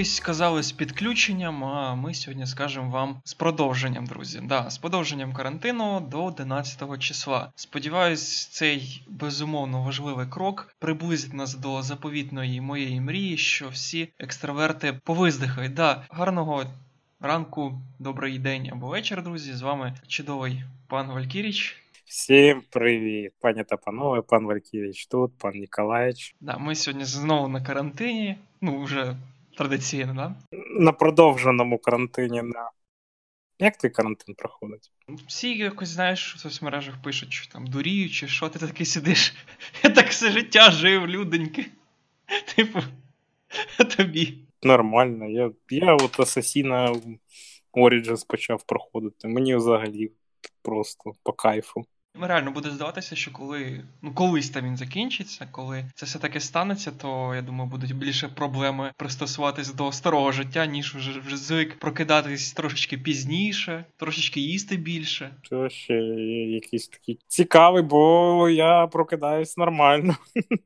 ви сказали з підключенням, а ми сьогодні скажемо вам з продовженням, друзі. Да, з подовженням карантину до 11 числа. Сподіваюсь, цей безумовно важливий крок приблизить нас до заповітної моєї мрії, що всі екстраверти повиздихають. Да, гарного ранку, добрий день або вечір, друзі. З вами чудовий пан Валькіріч. Всім привіт, пані та панове, пан Валькіріч тут, пан Ніколаєч. Да, ми сьогодні знову на карантині, вже традиційно, да? На продовженому карантині. Як твій карантин проходить? Всі якось, знаєш, в соцмережах пишуть, що там дуріють, чи що ти такий сидиш. Я так все життя жив, люденьки. Типу, а тобі. Нормально, я от Assassina Origins почав проходити, мені взагалі просто по кайфу. Реально буде здаватися, що колись там він закінчиться, коли це все таки станеться, то, я думаю, будуть більше проблеми пристосуватись до старого життя, ніж вже звик прокидатись трошечки пізніше, трошечки їсти більше. Що ще якийсь такий цікавий, бо я прокидаюсь нормально.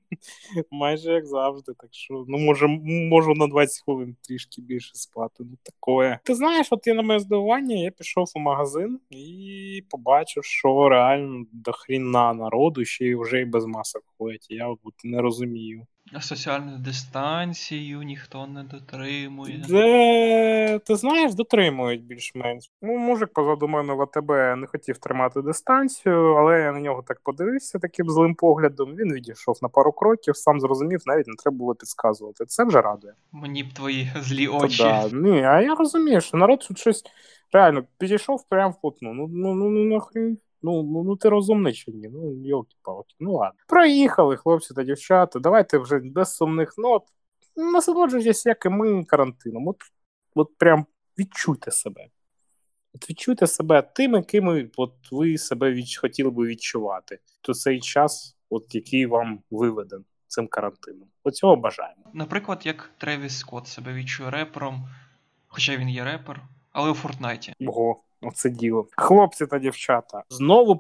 Майже як завжди, так що, можу на 20 хвилин трішки більше спати, такое. Ти знаєш, от я на моє здивування, я пішов у магазин і побачив, що реально до хріна народу, ще й вже і без масок ходять. Я от не розумію. А соціальну дистанцію ніхто не дотримує. Ти знаєш, дотримують більш-менш. Мужик позаду мене в АТБ не хотів тримати дистанцію, але я на нього так подивився таким злим поглядом. Він відійшов на пару кроків, сам зрозумів, навіть не треба було підказувати. Це вже радує. Мені б твої злі очі. Ні, а я розумію, що народ тут щось реально підійшов прямо в плотну. Нахрен. Ти розумний чи ні? Йолки-палки. Ладно. Проїхали, хлопці та дівчата. Давайте вже без сумних нот. Насолоджуйтесь, як і ми, карантином. От прям відчуйте себе. Відчуйте себе тими, ким ви себе хотіли би відчувати. То цей час, який вам виведен цим карантином. Цього бажаємо. Наприклад, як Тревіс Скотт себе відчує репером, хоча він є репер, але у Фортнайті. Ого. Оце діло. Хлопці та дівчата. Знову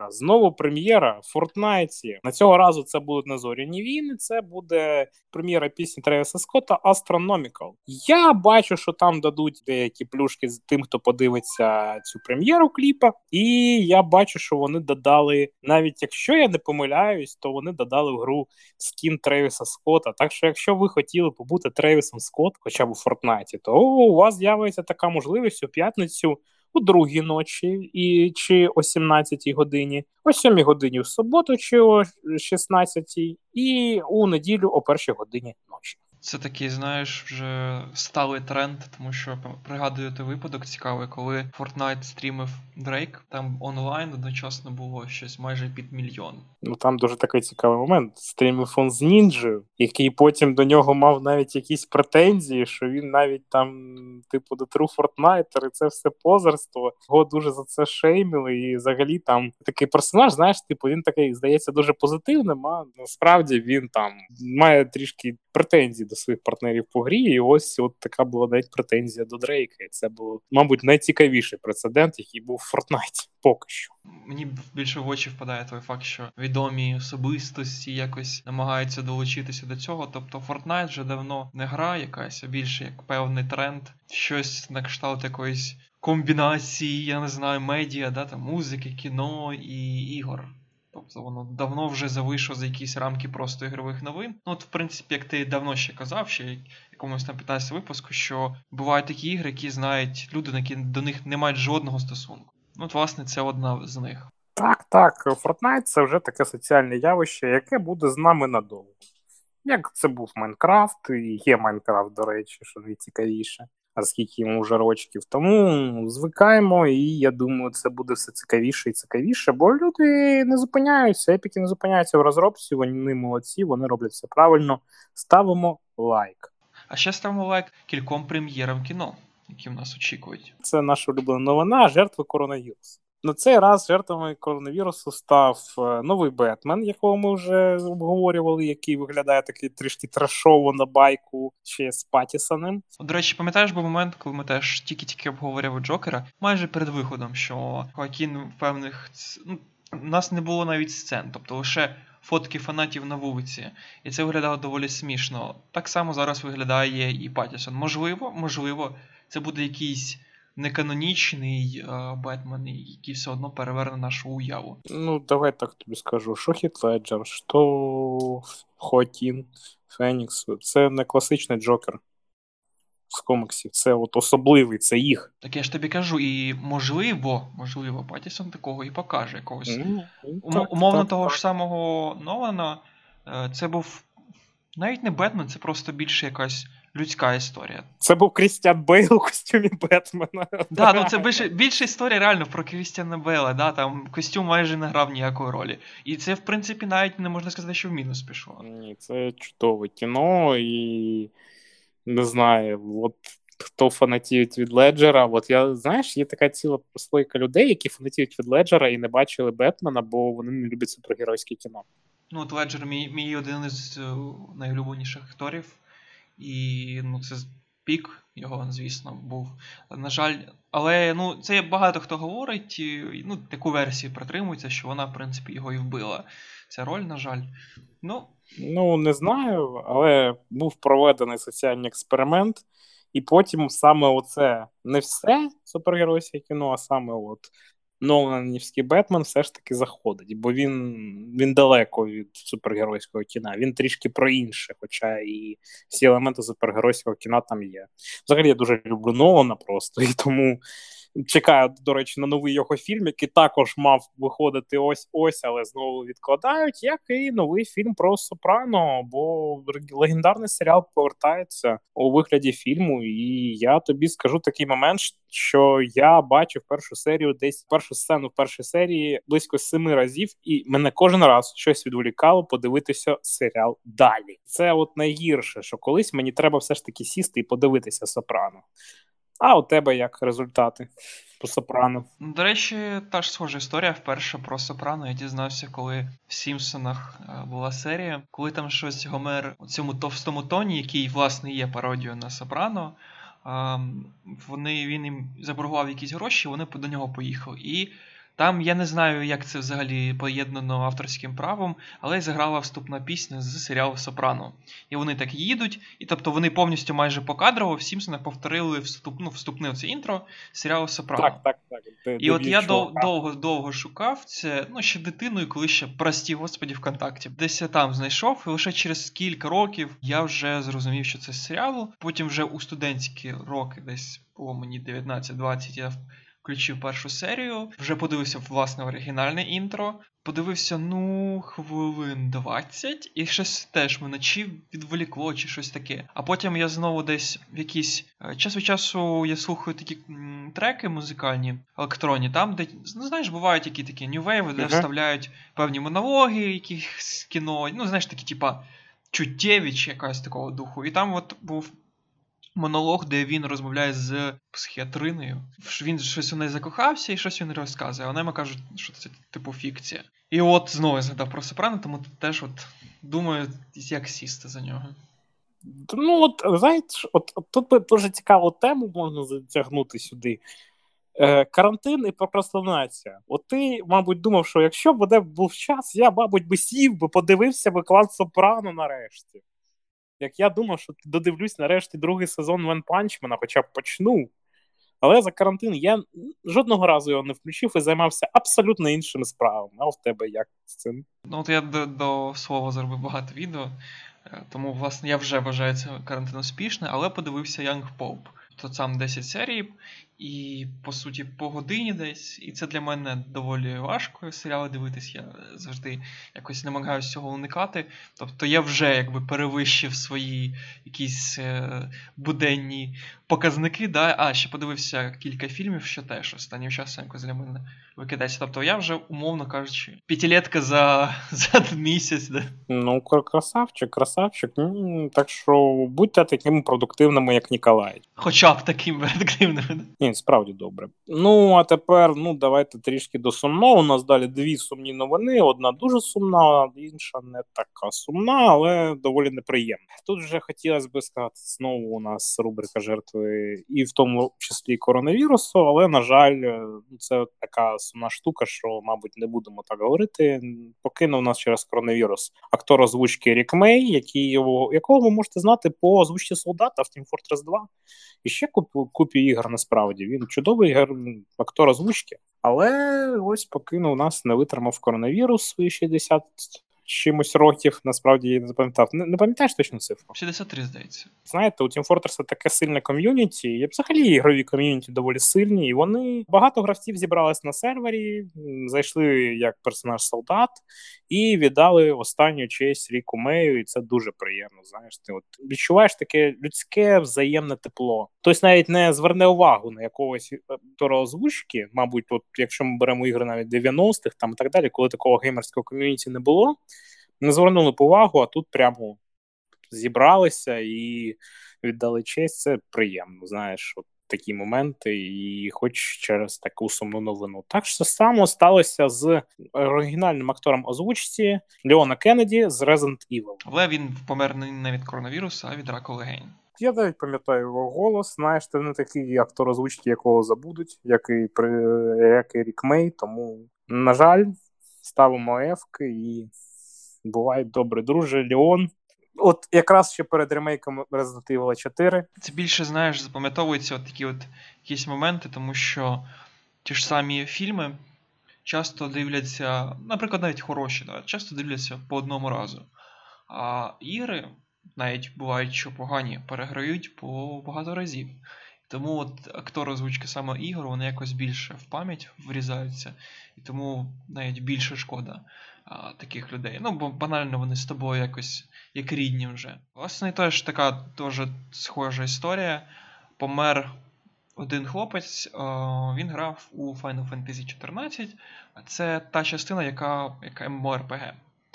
прем'єра в Фортнайті. На цього разу це будуть не зоряні війни, це буде прем'єра пісні Тревіса Скотта Astronomical. Я бачу, що там дадуть деякі плюшки з тим, хто подивиться цю прем'єру кліпа. І я бачу, що вони додали, навіть якщо я не помиляюсь, то вони додали в гру скін Тревіса Скотта. Так що якщо ви хотіли побути Тревісом Скотт, хоча б у Фортнайті, то у вас з'явиться така можливість у п'ятницю у 2-й ночі, чи о 17-й годині, о 7-й годині в суботу, чи о 16-й, і у неділю о 1-й годині ночі. Це такий, знаєш, вже сталий тренд, тому що пригадую той випадок цікавий, коли Fortnite стрімив Дрейк, там онлайн одночасно було щось майже під 1 мільйон. Там дуже такий цікавий момент. Стрімив он з Нінджею, який потім до нього мав навіть якісь претензії, що він навіть там, до True Fortnite, і це все позерство. Його дуже за це шеймили, і взагалі там такий персонаж, знаєш, він такий, здається, дуже позитивним, а насправді він там має трішки претензій до своїх партнерів по грі, і ось така була навіть претензія до Дрейка. І це був, мабуть, найцікавіший прецедент, який був в Fortnite поки що. Мені більше в очі впадає той факт, що відомі особистості якось намагаються долучитися до цього. Тобто Fortnite вже давно не гра якась, а більше як певний тренд. Щось на кшталт якоїсь комбінації, я не знаю, медіа, там, музики, кіно і ігор. Тобто воно давно вже завийшло за якісь рамки просто ігрових новин. В принципі, як ти давно ще казав, ще якомусь там 15 випуску, що бувають такі ігри, які знають люди, які до них не мають жодного стосунку. Власне, це одна з них. Так. Fortnite – це вже таке соціальне явище, яке буде з нами надовго. Як це був Майнкрафт, і є Майнкрафт, до речі, що найцікавіше. А скільки йому вже рочків. Тому звикаємо, і я думаю, це буде все цікавіше і цікавіше, бо люди не зупиняються, епіки не зупиняються в розробці, вони молодці, вони роблять все правильно. Ставимо лайк. А ще ставимо лайк кільком прем'єрам кіно, які в нас очікують. Це наша улюблена новина – жертви коронавірусу. На цей раз жертвами коронавірусу став новий Бетмен, якого ми вже обговорювали, який виглядає такий трішки трешово на байку ще з Паттісоном. До речі, пам'ятаєш, був момент, коли ми теж тільки обговорювали Джокера, майже перед виходом, що Хоакін в певних... у нас не було навіть сцен, тобто лише фотки фанатів на вулиці. І це виглядало доволі смішно. Так само зараз виглядає і Паттінсон. Можливо, це буде якийсь неканонічний Бетмен, який все одно переверне нашу уяву. Ну, давай так тобі скажу. Що Хіт Леджер, що Хоакін Фенікс. Це не класичний Джокер з коміксів. Це от особливий, це їх. Так я ж тобі кажу, і можливо, Паттінсон такого і покаже якогось. Умовно того ж самого Нолана, це був навіть не Бетмен, це просто більше якась людська історія. Це був Крістіан Бейл у костюмі Бетмена. Да, ну це більше історія реально про Крістіана Бейла, да, там костюм майже не грав ніякої ролі. І це, в принципі, навіть не можна сказати, що в мінус пішло. Ні, це чудове кіно, і не знаю, от хто фанатіють від Леджера, от я, знаєш, є така ціла прослойка людей, які фанатіють від Леджера і не бачили Бетмена, бо вони не люблять супергеройське кіно. Ну, от Леджер мій один із найулюбленіших акторів, і ну, це пік його, звісно, був. На жаль, але ну, це багато хто говорить, і, ну, таку версію притримується, що вона, в принципі, його і вбила. Ця роль, на жаль. Ну, не знаю, але був проведений соціальний експеримент, і потім саме оце не все супергеройське кіно, а саме от Ноланівський Бетмен все ж таки заходить, бо він далеко від супергеройського кіна, він трішки про інше, хоча і всі елементи супергеройського кіна там є. Взагалі я дуже люблю Нолана просто, і тому чекаю, до речі, на новий його фільм, який також мав виходити ось, але знову відкладають, як і новий фільм про Сопрано, бо легендарний серіал повертається у вигляді фільму, і я тобі скажу такий момент, що я бачив першу сцену в першій серії близько 7 разів, і мене кожен раз щось відволікало подивитися серіал далі. Це от найгірше, що колись мені треба все ж таки сісти і подивитися Сопрано. А у тебе як результати по Сопрано? До речі, та ж схожа історія. Вперше про Сопрано я дізнався, коли в Сімпсонах була серія. Коли там щось Гомер у цьому товстому тоні, який, власне, є пародією на Сопрано, він їм заборгував якісь гроші, вони до нього поїхали. І там, я не знаю, як це взагалі поєднано авторським правом, але заграла вступна пісня з серіалу «Сопрано». І вони так їдуть, і тобто вони повністю майже покадрово в Сімпсонах повторили вступне оце інтро серіалу «Сопрано». Так. І от я довго шукав це, ще дитиною, коли ще, прості господі, ВКонтакті. Десь я там знайшов, і лише через кілька років я вже зрозумів, що це з серіалу. Потім вже у студентські роки, десь було мені 19-20, я включив першу серію, вже подивився, власне, оригінальне інтро, подивився, хвилин 20, і щось теж мене чи відволікло, чи щось таке. А потім я знову десь в якісь... Час від часу я слухаю такі треки музикальні, електронні, там, де, знаєш, бувають які такі New Wave, де вставляють певні монологи, якісь кіно, такі, типа, чуттєві, чи якась такого духу. І там от був монолог, де він розмовляє з психіатриною. Він щось у неї закохався і щось він розказує. Вона йому каже, що це типу фікція. І от знову згадав про Сопрано, тому теж думаю, як сісти за нього. Знаєш, тут би дуже цікаву тему можна затягнути сюди. Карантин і прокрастинація. От ти, мабуть, думав, що якщо б був час, я, мабуть, би сів, подивився би клан Сопрано нарешті. Як я думав, що додивлюсь нарешті другий сезон One Punch Man, хоча б почну. Але за карантин я жодного разу його не включив і займався абсолютно іншими справами. А в тебе як з цим? Я до слова зробив багато відео, тому, власне, я вже вважаю це карантин успішний, але подивився Young Pope. Тут сам 10 серій, і, по суті, по годині десь. І це для мене доволі важко серіали дивитись. Я завжди якось намагаюся цього уникати. Тобто я вже перевищив свої якісь буденні показники. Да? Ще подивився кілька фільмів, що теж останнім часом якось для мене викидається. Тобто я вже, умовно кажучи, п'ятилетка за місяць. Да? Красавчик. Так що будьте такими продуктивними, як Ніколай. Хоча б такими продуктивними. Ні, справді добре. Ну, а тепер, давайте трішки до сумного. У нас далі дві сумні новини. Одна дуже сумна, інша не така сумна, але доволі неприємна. Тут вже хотілося б сказати, знову у нас рубрика жертви і в тому числі коронавірусу, але, на жаль, це така сумна штука, що, мабуть, не будемо так говорити. Покинув нас через коронавірус актор озвучки Рік Мей, якого ви можете знати по озвучці солдата в Team Fortress 2. І ще купі ігор, насправді. Він чудовий актор озвучки. Але ось покинув нас, не витримав коронавірус свої 60 чимось років. Насправді я не запам'ятав. Не пам'ятаєш точну цифру? 63, здається. Знаєте, у Team Fortress таке сильне ком'юніті, і взагалі ігрові ком'юніті доволі сильні, і вони, багато гравців зібрались на сервері, зайшли як персонаж солдат, і віддали останню честь Ріку Мею, і це дуже приємно, знаєш, ти от відчуваєш таке людське взаємне тепло. Хтось навіть не зверне увагу на якогось актора озвучки, мабуть, от якщо ми беремо ігри навіть 90-х там і так далі, коли такого геймерського ком'юніті не було, не звернули увагу, а тут прямо зібралися і віддали честь. Це приємно, знаєш, от такі моменти, і хоч через таку сумну новину. Так що само сталося з оригінальним актором озвучці Леона Кеннеді з Resident Evil. Але він помер не від коронавірусу, а від раку легень. Я навіть пам'ятаю його голос, знаєш, це не такий актор озвучки, якого забудуть, як і Рік Мей, тому, на жаль, ставимо ефки і бувай добре, друже, Леон. От якраз ще перед ремейком Resident Evil 4. Це більше, знаєш, запам'ятовуються от такі от якісь моменти, тому що ті ж самі фільми часто дивляться, наприклад, навіть хороші, часто дивляться по одному разу. А ігри, навіть бувають, що погані, переграють по багато разів. Тому от актори озвучки саме ігор, вони якось більше в пам'ять врізаються, і тому навіть більше шкода таких людей. Бо банально вони з тобою якось як рідні вже. Власне, теж така дуже схожа історія. Помер один хлопець, він грав у Final Fantasy 14. Це та частина, яка MMORPG.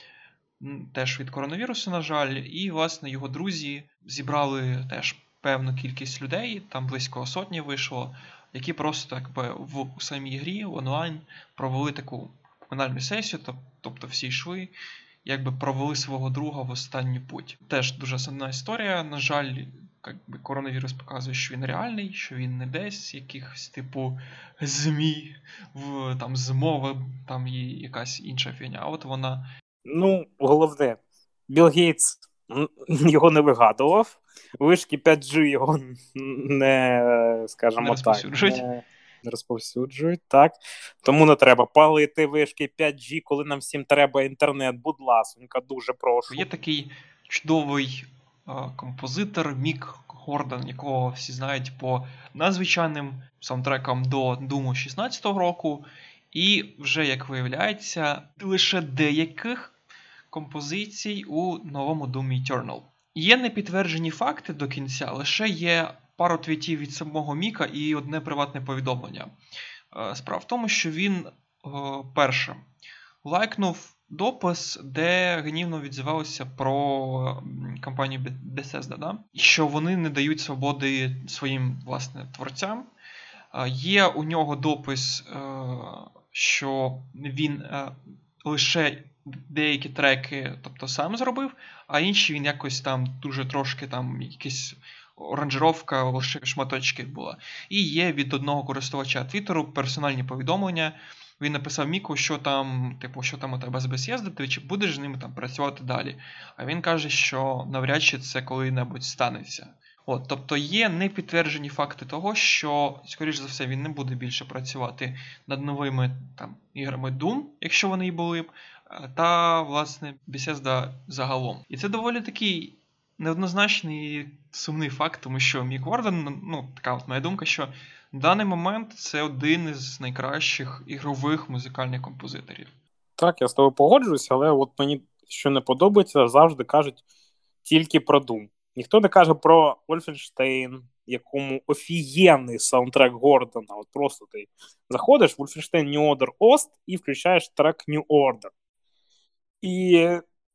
Теж від коронавірусу, на жаль, і, власне, його друзі зібрали теж певну кількість людей, там близько сотні вийшло, які просто в самій грі онлайн провели таку поминальну сесію, тобто всі йшли, провели свого друга в останню путь. Теж дуже сумна історія, на жаль, коронавірус показує, що він реальний, що він не десь якихось типу ЗМІ, там змови, там і якась інша фігня, а от вона... Головне, Білл Гейтс його не вигадував, вишки 5G його не, скажімо так, не розповсюджують, так. Тому не треба палити вишки 5G, коли нам всім треба інтернет, будь ласонька, дуже прошу. Є такий чудовий композитор Мік Гордон, якого всі знають по надзвичайним саундтрекам до Doom 16-го року, і вже, як виявляється, лише деяких композицій у новому Doom Eternal. Є непідтверджені факти до кінця, лише є пару твітів від самого Міка і одне приватне повідомлення. Справа в тому, що він, перше, лайкнув допис, де гнівно відзивалися про компанію Bethesda, що вони не дають свободи своїм, власне, творцям. Є у нього допис, що він лише деякі треки, тобто сам зробив, а інші він якось там дуже трошки там якісь оранжировка, лише шматочки була. І є від одного користувача Твіттеру персональні повідомлення. Він написав Міку, що там у тебе з Bethesda, ти чи будеш з ними там працювати далі. А він каже, що навряд чи це коли-небудь станеться. Тобто є непідтверджені факти того, що, скоріш за все, він не буде більше працювати над новими іграми Doom, якщо вони і були б, та, власне, Bethesda загалом. І це доволі такий неоднозначний і сумний факт, тому що Мік Гордон, така от моя думка, що в даний момент це один із найкращих ігрових музикальних композиторів. Так, я з тобою погоджуюсь, але от мені що не подобається, завжди кажуть тільки про Doom. Ніхто не каже про Wolfenstein, якому офігенний саундтрек Гордона. От просто ти заходиш в Wolfenstein New Order Ost і включаєш трек New Order. І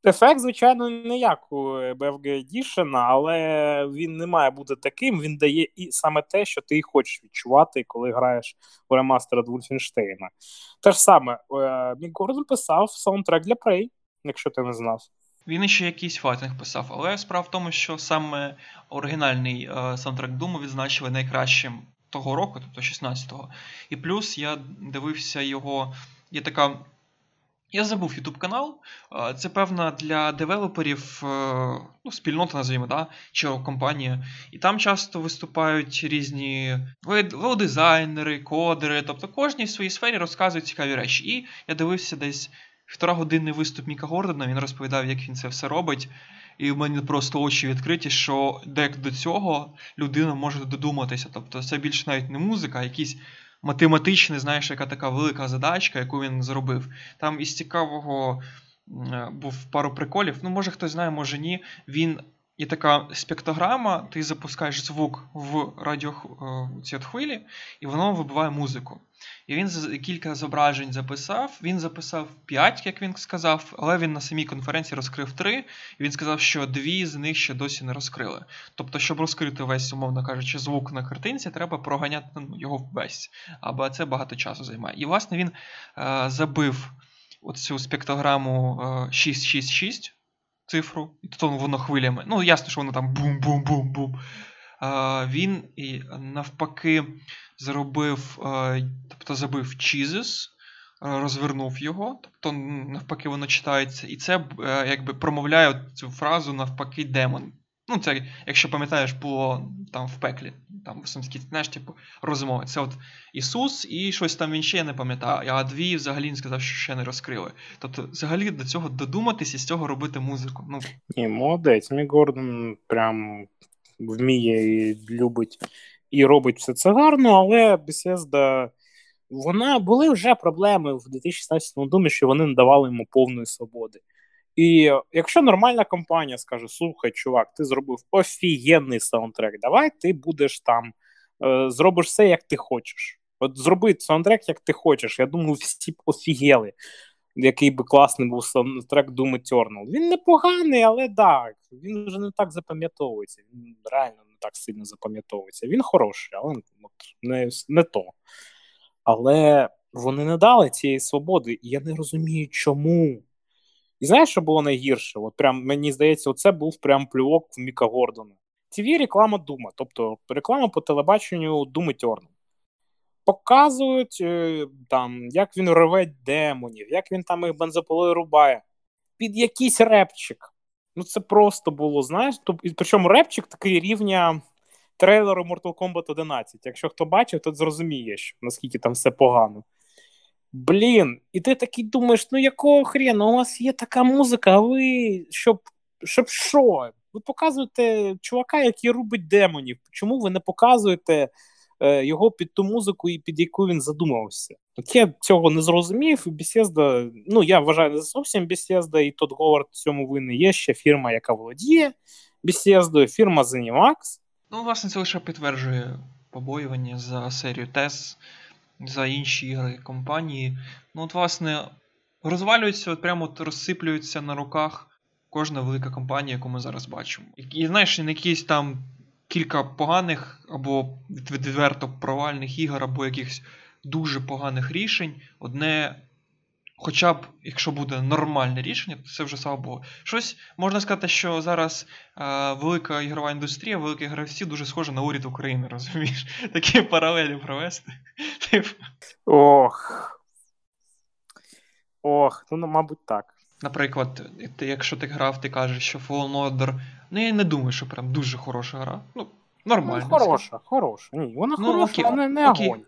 Ефект, звичайно, не як у BFG Edition, але він не має бути таким, він дає і саме те, що ти і хочеш відчувати, коли граєш у ремастер Wolfenstein. Те ж саме, Мік Гордон писав саундтрек для Prey, якщо ти не знав. Він ще якийсь файтинг писав, але справа в тому, що саме оригінальний саундтрек Doom відзначили найкращим того року, тобто 16-го. І плюс я дивився його, є така... Я забув YouTube канал, це певна для девелоперів, спільнота, називаємо, да? Чи компанія. І там часто виступають різні дизайнери, кодери, тобто кожній в своїй сфері розказують цікаві речі. І я дивився десь 1,5-годинний виступ Міка Гордона, він розповідав, як він це все робить. І в мене просто очі відкриті, що як до цього людина може додуматися. Тобто це більше навіть не музика, а якісь математичний, знаєш, яка така велика задачка, яку він зробив. Там із цікавого був пару приколів. Ну, може хтось знає, може ні. Є така спектрограма, ти запускаєш звук в ці хвилі, і воно вибиває музику. І він кілька зображень записав. Він записав 5, як він сказав, але він на самій конференції розкрив 3, і він сказав, що 2 з них ще досі не розкрили. Тобто, щоб розкрити весь, умовно кажучи, звук на картинці, треба проганяти його весь. Або це багато часу займає. І, власне, він забив оцю спектрограму 666, цифру, і тут воно хвилями. Ну, ясно, що воно там бум-бум-бум-бум. Він навпаки забив Jesus, розвернув його, тобто навпаки воно читається, і це якби промовляє цю фразу навпаки демон. Ну, це, якщо пам'ятаєш, було там в пеклі, там в сумській, знаєш, типу, розмови. Це от Ісус і щось там він ще не пам'ятає, а 2 взагалі він сказав, що ще не розкрили. Тобто, взагалі до цього додуматись і з цього робити музику. Ну. Ні, молодець, Мік Гордон прям вміє і любить і робить все це гарно, але Bethesda, були вже проблеми в 2016 Doom, що вони не давали йому повної свободи. І якщо нормальна компанія скаже, слухай, чувак, ти зробив офігенний саундтрек, давай ти будеш там, зробиш все, як ти хочеш. От зроби саундтрек, як ти хочеш. Я думаю, всі б офігели, який би класний був саундтрек Doom Eternal. Він непоганий, але так, він вже не так запам'ятовується. Він реально не так сильно запам'ятовується. Він хороший, але не то. Але вони не дали цієї свободи, і я не розумію, чому. І знаєш, що було найгірше? От прям, мені здається, оце був прям плювок в Міка Гордона. TV реклама Дума, тобто реклама по телебаченню Doom Eternal. Показують там, як він рве демонів, як він там їх бензопилою рубає. Під якийсь репчик. Ну це просто було, знаєш, причому репчик такий рівня трейлеру Mortal Kombat 11. Якщо хто бачив, то зрозуміє, наскільки там все погано. Блін, і ти такий думаєш, ну якого хрена, у вас є така музика, а ви, щоб що? Ви показуєте чувака, який рубить демонів. Чому ви не показуєте його під ту музику, і під яку він задумався? От я цього не зрозумів, і Bethesda, ну я вважаю, не зовсім Bethesda, і Тодд Говард в цьому винний. Є ще фірма, яка володіє Bethesda, фірма ZeniMax. Ну, власне, це лише підтверджує побоювання за серію TES, за інші ігри компанії. Ну, от, власне, розвалюються, розсиплюються на руках кожна велика компанія, яку ми зараз бачимо. І, знаєш, не якісь там кілька поганих або відверто провальних ігор, або якихось дуже поганих рішень. Одне, хоча б, якщо буде нормальне рішення, то це вже, слава Богу. Щось, можна сказати, що зараз велика ігрова індустрія, великі гравці дуже схожі на уряд України, розумієш? Такі паралелі провести. Ну, мабуть, так. Наприклад, якщо ти грав, ти кажеш, що Fallen Order, ну я не думаю, що прям дуже хороша гра. Ну, нормально. Ну, хороша. Ні, вона хороша, але не огонь.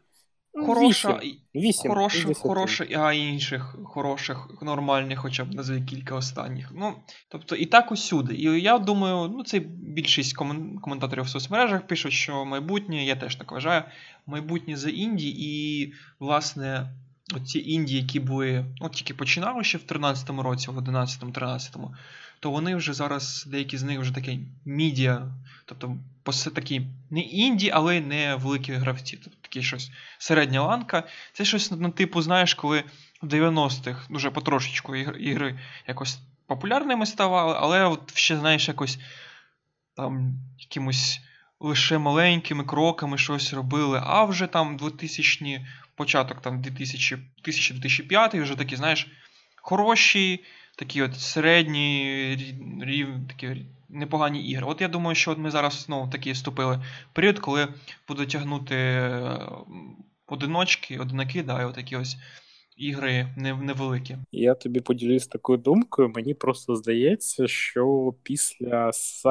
Хороша, а інших хороших, нормальних, хоча б назви кілька останніх. Ну, тобто і так усюди. І я думаю, ну це більшість коментаторів в соцмережах пишуть, що майбутнє, я теж так вважаю, майбутнє за інді, і, власне, оці інді, які були, тільки починали ще в 13-му році, в 11-13-му, то вони вже зараз, деякі з них вже такі мідіа, тобто такі не інді, але не великі гравці, тобто такі щось середня ланка. Це щось на типу, знаєш, коли в 90-х дуже потрошечку ігри якось популярними ставали, але от ще, знаєш, якось там якимось лише маленькими кроками щось робили, а вже там 2000-ні, початок там 2000-2005 вже такі, знаєш, хороші, такі от середні, такі непогані ігри. От я думаю, що от ми зараз знову таки вступили в період, коли будуть тягнути одинаки, да, і отакі ось ігри невеликі. Я тобі поділюсь такою думкою. Мені просто здається, що після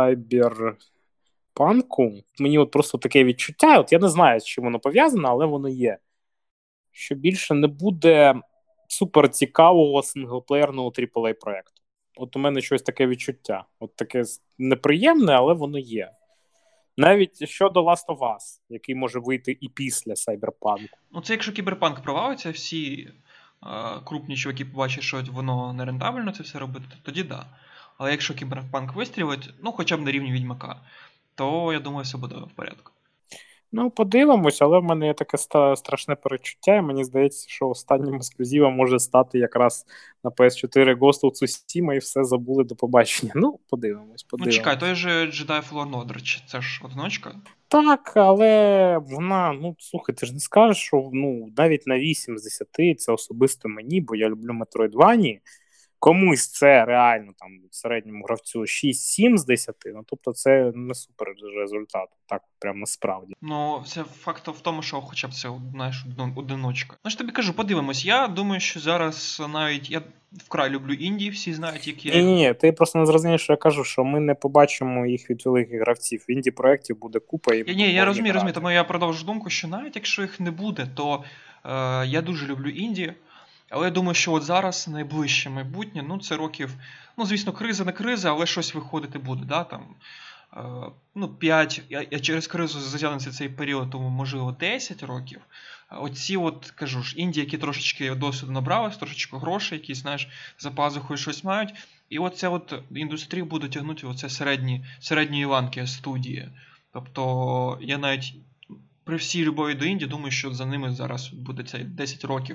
Cyberpunk мені от просто таке відчуття, от я не знаю, з чим воно пов'язане, але воно є. Що більше не буде супер цікавого синглплеєрного AAA проєкту. От у мене щось таке відчуття. От таке неприємне, але воно є. Навіть щодо Last of Us, який може вийти і після Cyberpunk. Ну, це якщо Кіберпанк провалиться, всі крупні чуваки побачать, що воно не рентабельно це все робити, тоді да. Але якщо Кіберпанк вистрілить, ну хоча б на рівні Відьмака, то я думаю, все буде в порядку. Ну, подивимось, але в мене є таке страшне перечуття, і мені здається, що останнім ексклюзивом може стати якраз на PS4 Ghost of Tsushima, і все забули, до побачення. Ну, подивимось. Ну, чекай, той же Jedi Fallen Order, це ж одиночка? Так, але вона, ну, слухай, ти ж не скажеш, що навіть на 8 з 10 це особисто мені, бо я люблю Metroidvania. Комусь це реально там середньому гравцю 6-7 з 10, ну тобто це не супер результат, так прямо насправді. Ну, це факт в тому, що хоча б це, знаєш, одиночка. Ну ж тобі кажу, подивимось, я думаю, що зараз навіть, я вкрай люблю інді, всі знають, які... Ні, ти просто не зрозумієш, що я кажу, що ми не побачимо їх від великих гравців. Інді-проєктів буде купа. І я розумію, тому я продовжу думку, що навіть якщо їх не буде, то я дуже люблю інді. Але я думаю, що от зараз найближче майбутнє, ну це років, ну звісно, криза не криза, але щось виходити буде, да, там, 5, я через кризу затягнеться цей період, тому можливо 10 років. Оці от, кажу ж, Індії, які трошечки досвіду набрались, трошечки грошей, які, знаєш, за пазухою щось мають, і оця от індустрія буде тягнути оце середні ланки студії. Тобто я навіть при всій любові до Індії думаю, що за ними зараз буде це 10 років.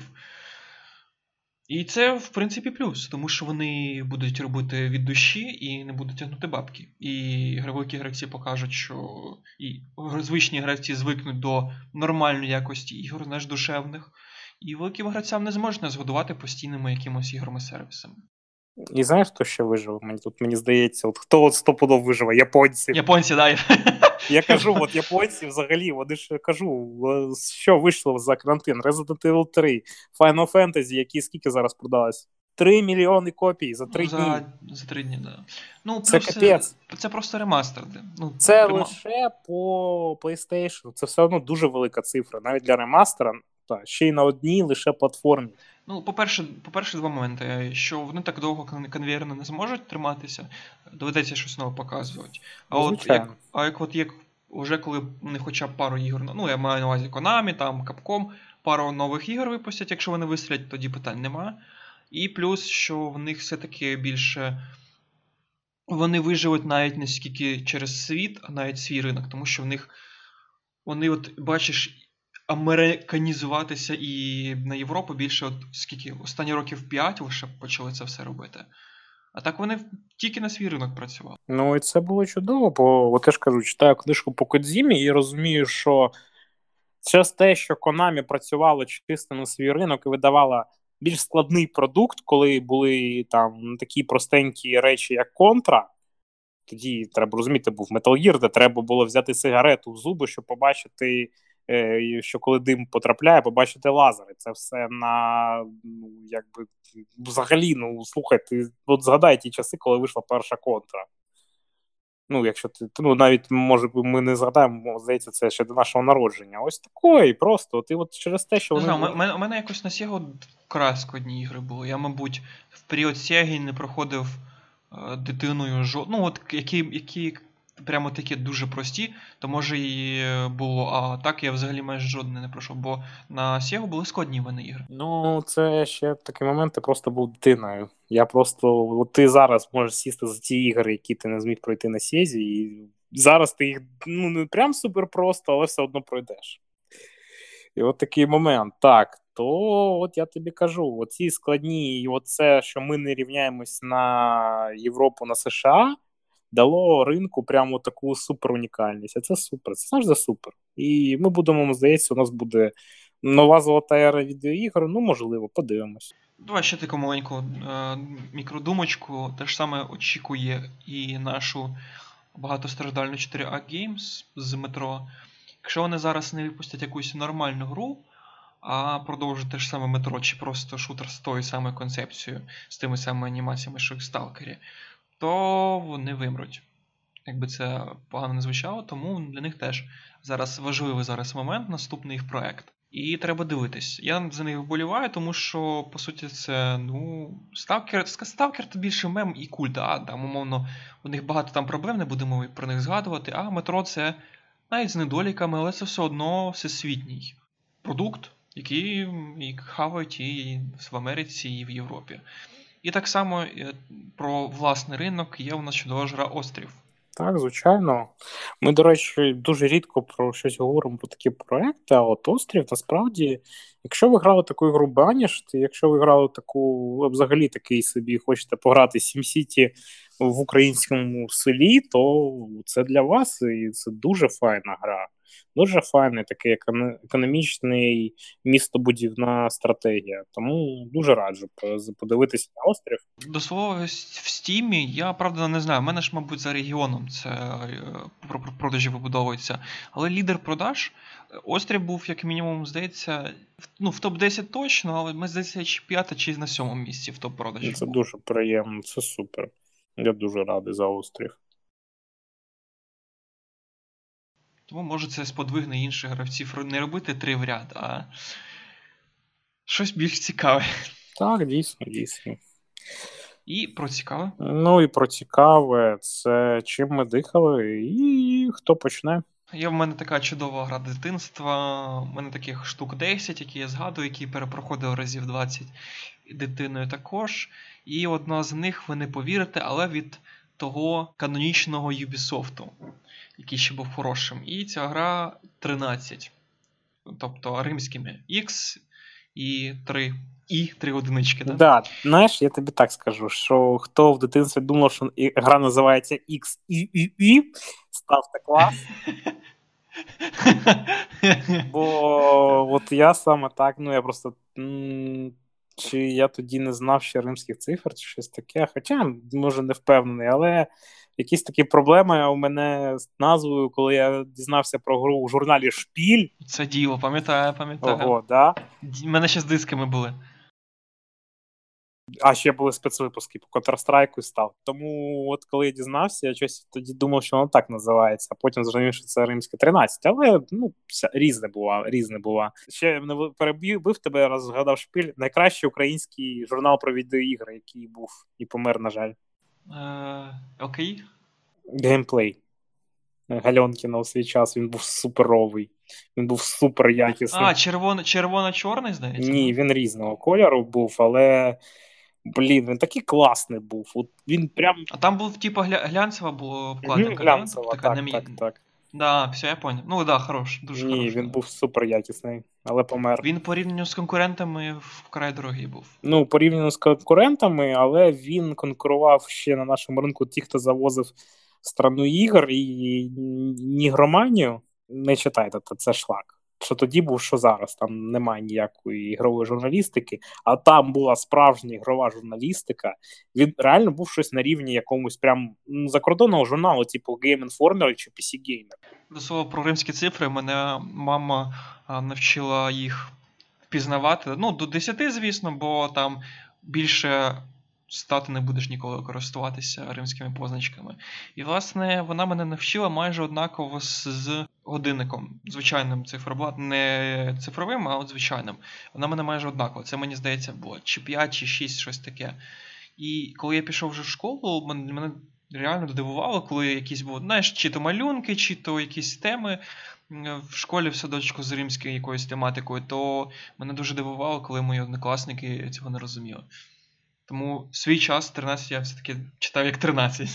І це, в принципі, плюс, тому що вони будуть робити від душі і не будуть тягнути бабки. І великі гравці покажуть, що і звичні гравці звикнуть до нормальної якості ігор, знаєш, душевних. І великим гравцям не зможна згодувати постійними якимось іграми-сервісами. І знаєш, хто ще вижив? Мені здається, от хто стопудов виживе? Японці. Японці, да. Я кажу, от японці взагалі, вони ж кажу, що вийшло за карантин? Resident Evil 3, Final Fantasy, які скільки зараз продалось? 3 мільйони копій за 3 дні. За 3 дні, да. Ну, це капець. Це просто ремастер. Ну, це лише по PlayStation. Це все одно дуже велика цифра. Навіть для ремастера, ще й на одній лише платформі. Ну, по-перше, два моменти. Що вони так довго конвейерно не зможуть триматися, доведеться щось нове показувати. А як вже коли вони хоча б пару ігор, ну я маю на увазі Konami, там Capcom, пару нових ігор випустять, якщо вони вистрілять, тоді питань немає. І плюс, що в них все-таки більше вони виживуть навіть не скільки через світ, а навіть свій ринок, тому що в них вони, от бачиш, американізуватися і на Європу більше, от скільки, останні років 5 лише почали це все робити. А так вони тільки на свій ринок працювали. Ну і це було чудово, бо от я ж кажу, читаю книжку по Кодзімі і розумію, що через те, що Konami працювало чисто на свій ринок і видавала більш складний продукт, коли були там такі простенькі речі, як Контра, тоді, треба розуміти, був Metal Gear, де треба було взяти сигарету в зуби, щоб побачити, що коли дим потрапляє, побачити лазери. Це все якби, взагалі, слухайте, от згадай ті часи, коли вийшла перша Контра. Якщо ти, навіть, може, ми не згадаємо, здається, це ще до нашого народження. Ось такої, просто, ти от через те, що вони... У мене якось на Sega вкрай складні ігри були. Я, мабуть, в період Sega не проходив дитиною от які прямо такі дуже прості, то може і було, а так я взагалі майже жодне не пройшов, бо на Sega були складні в мене ігри. Це ще такий момент, ти просто був дитиною. Я просто, от ти зараз можеш сісти за ті ігри, які ти не зміг пройти на Sega, і зараз ти їх, не прям супер просто, але все одно пройдеш. І от такий момент. Так, то от я тобі кажу, оці складні, і оце, що ми не рівняємось на Європу, на США, дало ринку прямо таку супер унікальність. А це супер, це завжди супер. І ми будемо, здається, у нас буде нова золота ера відеоігр, ну, можливо, подивимось. Давай ще таку маленьку мікродумочку. Те ж саме очікує і нашу багатостраждальну 4A Games з метро. Якщо вони зараз не випустять якусь нормальну гру, а продовжать те ж саме метро, чи просто шутер з тою самою концепцією, з тими самими анімаціями, що і в Сталкері, то вони вимруть. Якби це погано не звучало, тому для них теж зараз важливий зараз момент, наступний їх проект. І треба дивитись. Я за них вболіваю, тому що, по суті, це, Сталкер то більше мем і культ, там, умовно, у них багато там проблем, не будемо про них згадувати, а метро це навіть з недоліками, але це все одно всесвітній продукт, який хавають і в Америці, і в Європі. І так само про власний ринок є у нас чудова гра «Острів». Так, звичайно. Ми, до речі, дуже рідко про щось говоримо про такі проекти, а от «Острів», насправді, якщо ви грали таку ігру Banished, якщо ви грали таку, взагалі такий собі, хочете пограти SimCity в українському селі, то це для вас, і це дуже файна гра. Дуже файний такий економічний містобудівна стратегія. Тому дуже раджу подивитися на «Острів». До слова, в Стімі, я, правда, не знаю, в мене ж, мабуть, за регіоном це продажі вибудовуються, але лідер продаж, «Острів» був, як мінімум, здається, в топ-10 точно, але ми, здається, чи 5 чи на 7 місці в топ-продажі. Це дуже приємно, це супер. Я дуже радий за «Острів». Тому, може, це сподвигне інших гравців не робити 3 в ряд, а щось більш цікаве. Так, дійсно. І про цікаве. Ну і про цікаве, це чим ми дихали, і хто почне? В мене така чудова гра дитинства, в мене таких штук 10, які я згадую, які перепроходив разів 20 дитиною також. І одна з них, ви не повірите, але від того канонічного Ubisoft, який ще був хорошим. І ця гра 13. Тобто римськими X і 3 одинички. Так, да, знаєш, я тобі так скажу, що хто в дитинстві думав, що гра називається XIII, ставте клас. Бо от я саме так, я просто чи я тоді не знав ще римських цифр, чи щось таке, хоча, може, не впевнений, але якісь такі проблеми у мене з назвою, коли я дізнався про гру у журналі «Шпіль». Це діло, пам'ятаю. Ого, да? У мене ще з дисками були. А ще були спецвипуски по Counter-Strike став. Тому от коли я дізнався, я щось тоді думав, що воно так називається, а потім зрозумів, що це римське 13. Але, різне було. Ще не перебив тебе, раз згадав «Шпіль», найкращий український журнал про відеоігри, який був і помер, на жаль. Окей. Геймплей. Гальонкіна у свій час, він був суперовий. Він був супер якісний. Червоно-чорний, здається? Ні, він різного кольору був, але... він такий класний був. От він прям... А там був, глянцева була обкладинка. Глянцева, так. Да, все, я понял. Ну, да, хорош, дуже хороший. Ні, він був супер якісний, але помер. Він порівняно з конкурентами вкрай дорогий був. Порівняно з конкурентами, але він конкурував ще на нашому ринку ті, хто завозив страну ігор і нігроманію. Не читайте, це шлак. Що тоді був, що зараз. Там немає ніякої ігрової журналістики, а там була справжня ігрова журналістика. Він реально був щось на рівні якомусь прям закордонного журналу, типу Game Informer чи PC Gamer. До слова про римські цифри, мене мама навчила їх впізнавати. До 10, звісно, бо там більше 100 ти не будеш ніколи користуватися римськими позначками. І, власне, вона мене навчила майже однаково з годинником. Звичайним циферблатом, не цифровим, а от звичайним. Вона мене майже однаково. Це, мені здається, було чи 5, чи 6, щось таке. І коли я пішов вже в школу, мене реально здивувало, коли якісь були, чи то малюнки, чи то якісь теми в школі в садочку з римською якоюсь тематикою, то мене дуже дивувало, коли мої однокласники цього не розуміли. Тому свій час 13 я все-таки читав як 13.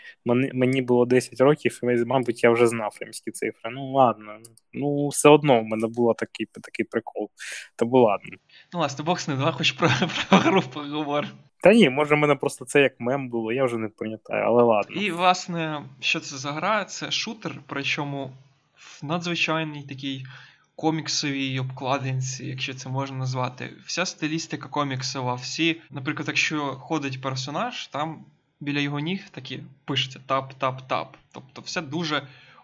Мені було 10 років, і, мабуть, я вже знав римські цифри. Ну, ладно. Ну, все одно в мене був такий прикол. Та ладно. Ну, власне, Бог з ним, давай хоч про гру поговоримо. Та ні, може в мене просто це як мем було, я вже не пам'ятаю, але ладно. І, власне, що це за гра? Це шутер, причому в надзвичайній такій коміксовій обкладинці, якщо це можна назвати. Вся стилістика коміксова, всі, наприклад, якщо ходить персонаж, там біля його ніг такі пишеться тап-тап-тап. Тобто все дуже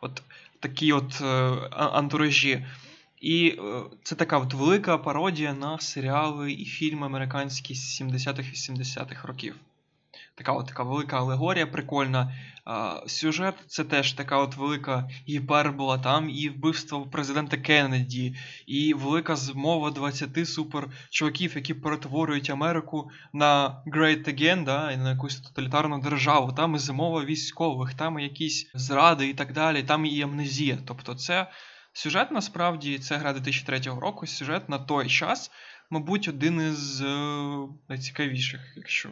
такі антуражі. І це така велика пародія на серіали і фільми американські з 70-х-80-х років. Така велика алегорія прикольна. Сюжет – це теж така велика гіпербола. Там і вбивство президента Кеннеді, і велика змова 20 суперчуваків, які перетворюють Америку на Great Again, да, на якусь тоталітарну державу. Там і змова військових, там і якісь зради і так далі, там і амнезія. Тобто це сюжет, насправді, це гра 2003 року, сюжет на той час, мабуть, один із найцікавіших, якщо...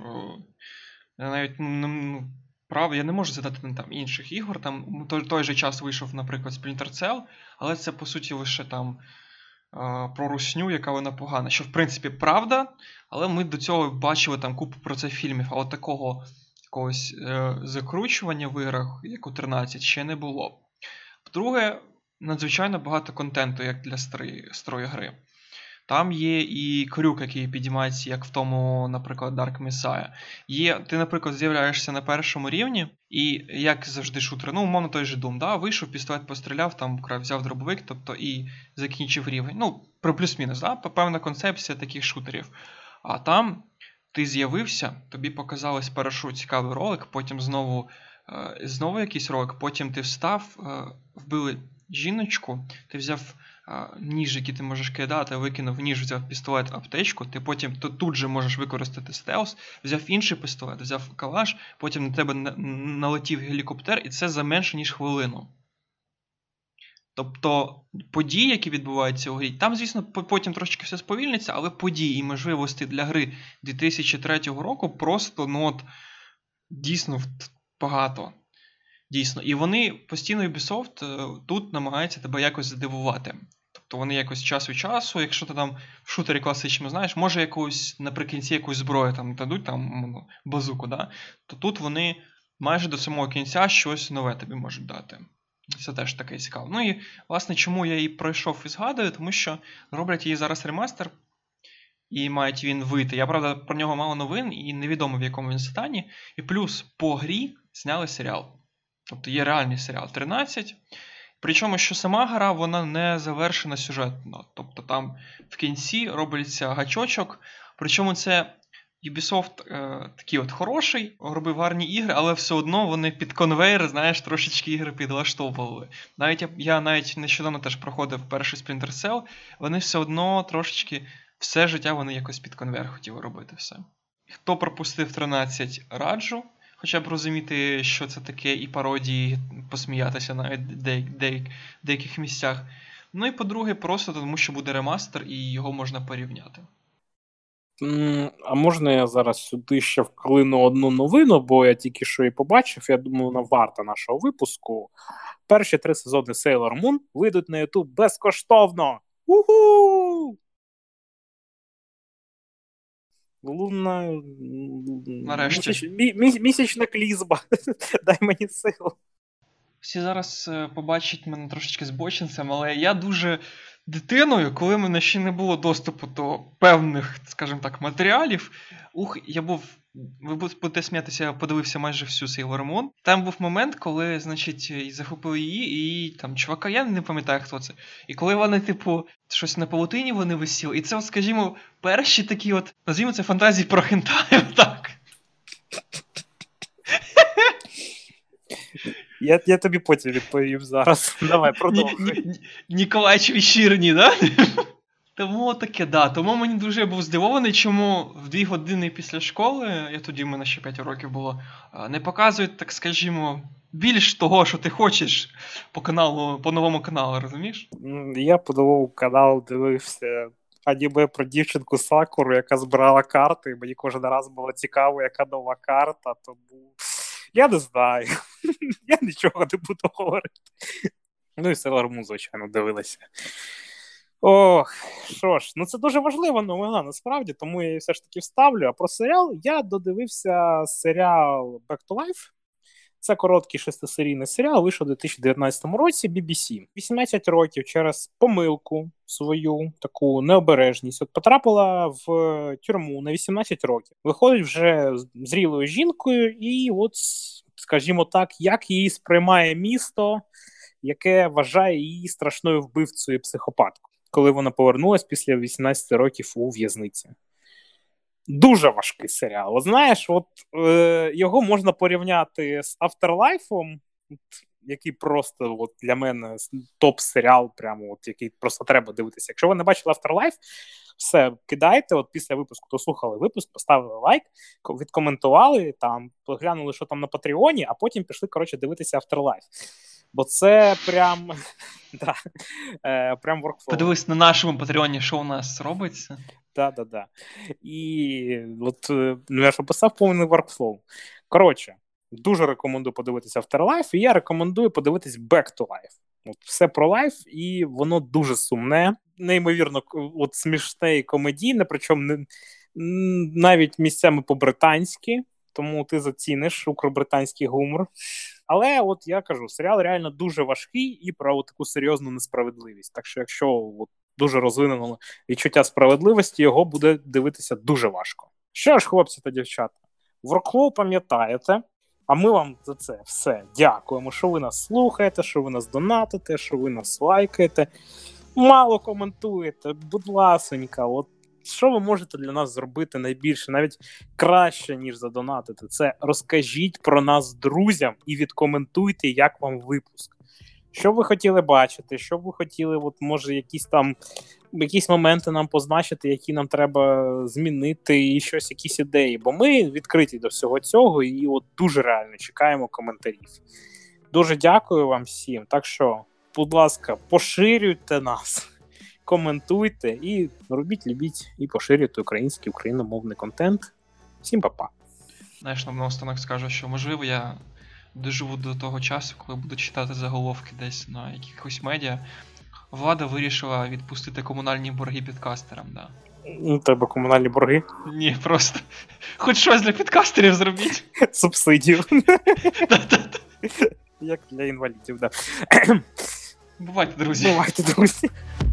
Навіть, правда, я не можу задати там інших ігор, там той же час вийшов, наприклад, Splinter Cell, але це, по суті, лише там про русню, яка вона погана. Що, в принципі, правда, але ми до цього бачили там купу про це фільмів, а такого якогось закручування в іграх, як у 13, ще не було. По-друге, надзвичайно багато контенту, як для старої гри. Там є і крюк, який підіймається, як в тому, наприклад, Dark Messiah. Ти, наприклад, з'являєшся на першому рівні, і, як завжди, шутер, умовно той же Doom, да? Вийшов, пістолет постріляв, там взяв дробовик, тобто і закінчив рівень. Про плюс-мінус, да? Певна концепція таких шутерів. А там ти з'явився, тобі показали спершу цікавий ролик, потім знову якийсь ролик, потім ти встав, вбили жіночку, ти взяв ніж, який ти можеш кидати, викинув ніж, взяв пістолет, аптечку, ти потім тут же можеш використати стелс, взяв інший пістолет, взяв калаш, потім на тебе налетів гелікоптер, і це за менше, ніж хвилину. Тобто події, які відбуваються у грі, там, звісно, потім трошечки все сповільниться, але події і можливості для гри 2003 року просто, дійсно багато. Дійсно. І вони постійно, Ubisoft, тут намагаються тебе якось здивувати. Тобто вони якось час від часу, якщо ти там в шутері класичному знаєш, може наприкінці якусь зброю там дадуть, там базуку, да? То тут вони майже до самого кінця щось нове тобі можуть дати. Це теж таке цікаво. І, власне, чому я її пройшов і згадую, тому що роблять її зараз ремастер, і мають він вийти. Я, правда, про нього мало новин, і невідомо, в якому він стані. І плюс по грі зняли серіал. Тобто є реальний серіал 13. Причому, що сама гра, вона не завершена сюжетно. Тобто там в кінці робиться гачочок. Причому це Ubisoft такий хороший, робив гарні ігри, але все одно вони під конвейер, знаєш, трошечки ігри підлаштовували. Я навіть нещодавно теж проходив перший Splinter Cell, вони все одно трошечки все життя вони якось під конвейер хотіли робити все. Хто пропустив 13, раджу. Хоча б розуміти, що це таке, і пародії, посміятися навіть в деяких місцях. І по-друге, просто тому, що буде ремастер, і його можна порівняти. А можна я зараз сюди ще вклину одну новину, бо я тільки що її побачив, я думаю, вона варта нашого випуску. Перші 3 сезони Sailor Moon вийдуть на YouTube безкоштовно! Уху! Лунна... Нарешті. Місячна клізба. Дай мені сил. Всі зараз побачать мене трошечки збочинцем, але я дуже дитиною, коли в мене ще не було доступу до певних, скажімо так, матеріалів, ви будете сміятися, я подивився майже всю Sailor Moon. Там був момент, коли, значить, захопили її, і там чувака, я не пам'ятаю, хто це. І коли вони, щось на павутині вони висіли, і це, скажімо, перші такі назвімо це фантазії про хентай, так. Я тобі потім відповім зараз. Давай, продовжуй. Ніколач Вечірній, да? Тому таке, да. Тому мені дуже був здивований, чому в 2 години після школи, тоді в мене ще 5 років було, не показують, так скажімо, більш того, що ти хочеш по новому каналу, розумієш? Я по новому каналу дивився аніме про дівчинку Сакуру, яка збирала карти, і мені кожен раз було цікаво, яка нова карта, тому Я не знаю. Я нічого не буду говорити. Ну і Sailor Moon, звичайно, дивилася. Ох, що ж, це дуже важлива новина, насправді, тому я її все ж таки вставлю. А про серіал я додивився серіал Back to Life. Це короткий 6-серійний серіал, вийшов у 2019 році BBC. 18 років через помилку свою, таку необережність, потрапила в тюрму на 18 років. Виходить вже зрілою жінкою і скажімо так, як її сприймає місто, яке вважає її страшною вбивцею і психопаткою, коли вона повернулась після 18 років у в'язниці. Дуже важкий серіал. Знаєш, його можна порівняти з Afterlife, який просто для мене топ-серіал, прямо який просто треба дивитися. Якщо ви не бачили Afterlife, все, кидайте, після випуску дослухали випуск, поставили лайк, відкоментували, поглянули, що там на Патреоні, а потім пішли, дивитися Afterlife. Бо це прям прям workflow. Подивись на нашому Патреоні, що у нас робиться. Да. І я ж описав повний workflow. Коротше, дуже рекомендую подивитися Afterlife, і я рекомендую подивитись Back to Life. Все про лайф, і воно дуже сумне, неймовірно смішне і комедійне, причому навіть місцями по-британськи, тому ти заціниш укробританський гумор. Але я кажу, серіал реально дуже важкий і про таку серйозну несправедливість. Так що, якщо дуже розвинено відчуття справедливості, його буде дивитися дуже важко. Що ж, хлопці та дівчата, Workflow пам'ятаєте, а ми вам за це все дякуємо, що ви нас слухаєте, що ви нас донатите, що ви нас лайкаєте, мало коментуєте, будь ласенька, що ви можете для нас зробити найбільше, навіть краще, ніж задонатити, це розкажіть про нас друзям і відкоментуйте, як вам випуск. Що ви хотіли бачити, що ви хотіли, може, якісь моменти нам позначити, які нам треба змінити, і якісь ідеї. Бо ми відкриті до всього цього і дуже реально чекаємо коментарів. Дуже дякую вам всім. Так що, будь ласка, поширюйте нас, коментуйте і робіть, любіть і поширюйте український, україномовний контент. Всім па-па. Знаєш, наостанок скажу, що можливо я доживу до того часу, коли буду читати заголовки десь на якихось медіа. Влада вирішила відпустити комунальні борги підкастерам, да. У тебе комунальні борги? Ні, просто хоч щось для підкастерів зробіть. Субсидію. Як для інвалідів, да. Бувайте, друзі. Бувайте, друзі.